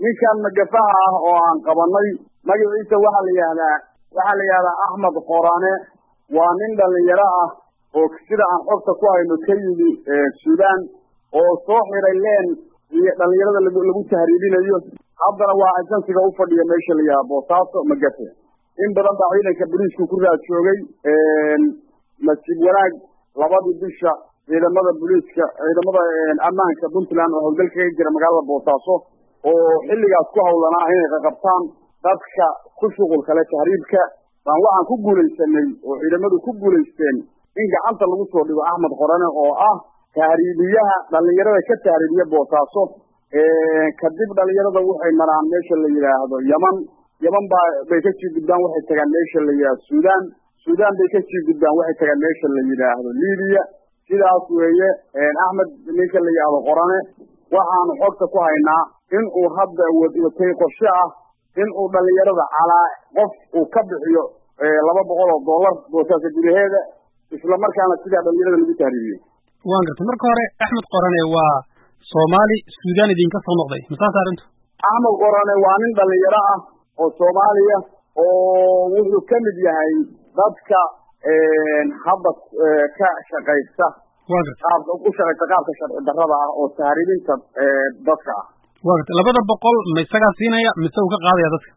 ninkan magafaha ah oo aan qabanay magaciisa waxaa la yihahdaa Axmed Qorane waa nin dhalinyaro ah oo sida aan xogta ku hayno ka yimi Suudaan oo soo xiray leen iyo dhalinyarada lagu tahriibinayo haddana waa ajansiga u fadhiya meesha la yihahdo Boosaaso magafe in badan baa ciidanka booliisku ku raad joogay nasiib wanaag labadii bisha ciidamada booliiska ciidamada ammaanka Puntland oo howlgalka ka jira magaalada Boosaaso oo xilligaas ku hawlanaa inay qabtaan dadka ku shughul kale tahriibka baan waxaan ku guulaysanay oo ciidamadu ku guulaysteen in gacanta lagu soo dhigo Axmed Qorane oo ah tahriibiyaha dhalinyarada ka tahriibiya Boosaaso kadib dhalinyarada waxay maraan meesha la yiraahdo Yaman bay ka sii gudbaan waxay tagaan meesha la yiraahdo Suudaan bay ka sii gudbaan waxay tagaan meesha la yiraahdo Liibiya sidaas weeye Axmed ninka la yiraahdo Qorane waxaan xogta ku haynaa in uu hadda watay qorshe ah in uu dhalinyarada calaa qof uu ka bixiyo $200 Boosaaso gudaheeda isla markaana sida dhalinyarada lagu tahriibiyo waan gartay marka hore Axmed Qorane waa Soomaali Suudaan idinka soo noqday masaas arintu Axmed Qorane waa nin dhalinyaro ah oo Soomaaliya oo wuxuu ka mid yahay dadka hadda ka shaqeysta qaabka sharci darrada ah oo tahriibinta dadka ah waa gartay 200 ma isaga siinaya mise uu ka qaadaya dadka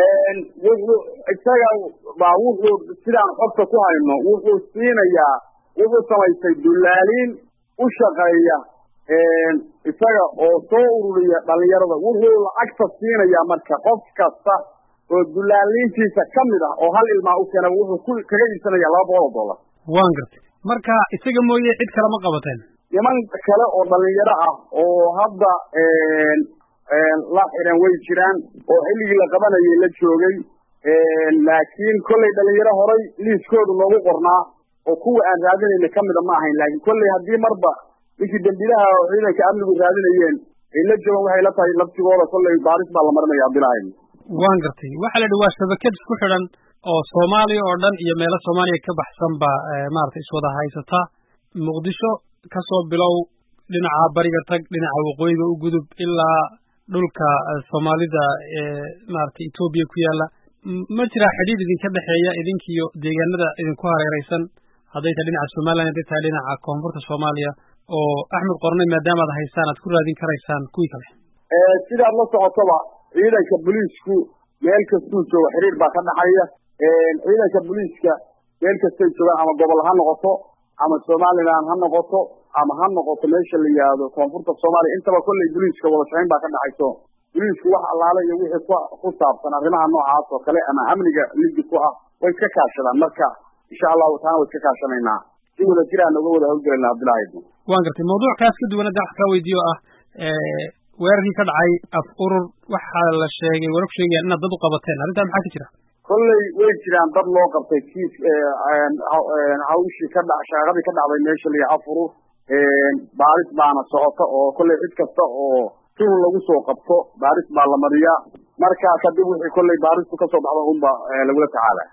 wuxuu sidaan xogta ku hayno wuxuu siinayaa wuxuu samaystay dullaaliin u shaqeeya isaga oo soo ururiya dhalinyarada wuxuu lacagta siinayaa marka qof kasta oo dullaaliintiisa ka mid ah oo hal ilmaa u keena wuxuu kaga iibsanayaa $200 waan gartay marka isaga mooye cid kale ma qabateen niman kale oo dhalinyaro ah oo hadda la xiran way jiraan oo xilligii la qabanayay la joogay laakiin kolley dhalinyaro horay liiskoodu noogu qornaa oo kuwa aan raadinayna ka mida ma ahayn laakiin kolley haddii marba ninkii dambiilaha oo ciidanka amnigu raadinayeen ay la joogaan waxay la tahay laftigooda kolley baaris baa la marinaya Abdilaahi waan gartay waxa la dhawaa shabakad isku xidhan oo Soomaaliya oo dhan iyo meelo Soomaaliya ka baxsan ba maartay iswada haysata Muqdisho ka soo bilow dhinaca bariga tag dhinaca waqooyiga u gudub ilaa dhulka Soomaalida maartay Itoobiya ku yaala ma jira xidhiidh idinka dhaxeeya idinkiyo deegaanada idinku hareeraysan haday tahay dhinaca Soomaaliya haday tahay dhinaca koonfurta Soomaaliya oo Axmed Qorane maadaama aad haystaan aad ku raadin karaysaan kuwii kale sida la socotoba ciidanka booliisku meel kasta jooga xiriir baa ka dhaxaya ciidanka booliiska meel kasta jooga ama gobol ha noqoto ama Soomaaliland ha noqoto ama ha noqoto meesha la yiraahdo koonfurta Soomaaliya intaba kulli booliiska wada shaqeyn baa ka dhaxayso booliisku wax allaale iyo wixii ku saabsan arrimaha noocaas oo kale ama amniga liddi ku ah way ka kaashadaan marka insha Allah waxaan way ka kaashanaynaa si wada jiraan uga wada hawlgalnaa Abdilaahi waan gartay mawduucaas ka duwan dad ka weydiyo ah weerarkii ka dhacay af urur waxa la sheegay wararku sheegayaan in dad u qabateen arrinta maxaa ka jira kolley way jiraan dad loo qabtay kiis hawshii ka dhacday meesha la af urur baaris baana socota oo kolley cid kasta oo tuhun lagu soo qabto baaris baa la mariyaa marka kadib wixii kolley baaristu ka soo baxdo unba lagula tacaalaa